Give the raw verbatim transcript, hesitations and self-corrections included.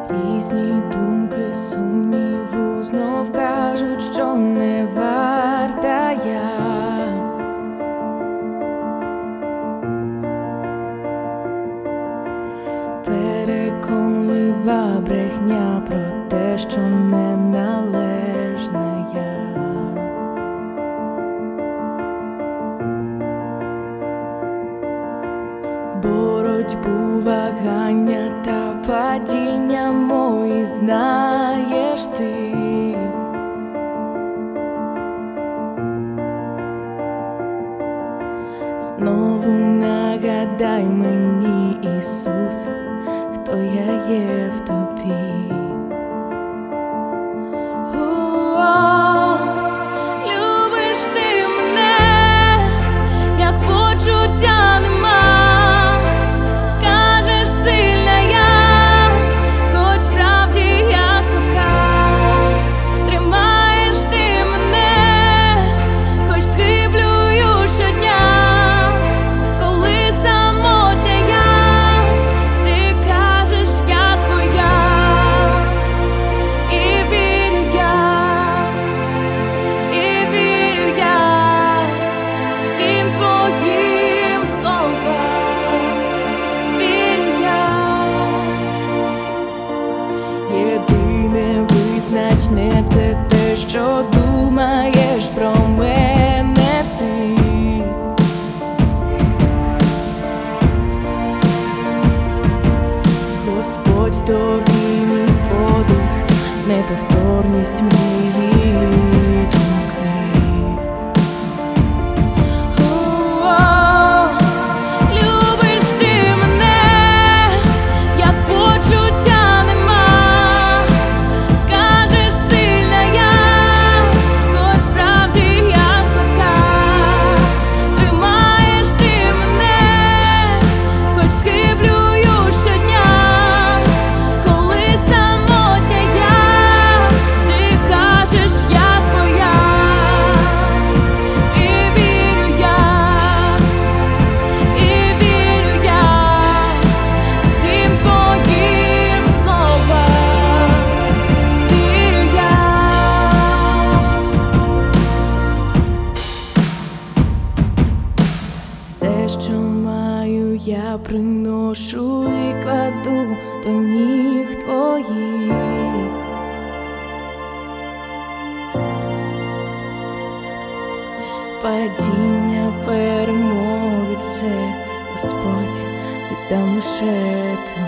Різні думки сумніву знов кажуть, що не варта я. Переконлива брехня про те, що не належна я. Боротьбу, вагання та падіння мої знаєш ти. Знову нагадай мені, Ісус, хто я є в тобі. О, любиш ти мене, як почуття нема. Кажеш, сильна я, хоч справді я слабка. Тримаєш ти мене, хоч схиблюю щодня. Коли самотня я, ти кажеш, я твоя. І вірю я, і вірю я всім твоїм словам. Вірю я. Єдине визначне — це те, що думаєш про мене ти. Господь, тобі мій подих, неповторність мрії думки. О, любиш ти мене, як почуття нема. Кажеш, сильна я, хоч справді я слабка. Тримаєш ти мене, хоч схиблюю щодня. Коли самотня я, ти кажеш, я твоя. І вірю я, і вірю я всім твоїм словам. Вірю я. Все, що маю, я приношу і кладу до ніг твоїх. Падіння, перемоги, все, Господь, віддам лише тобі.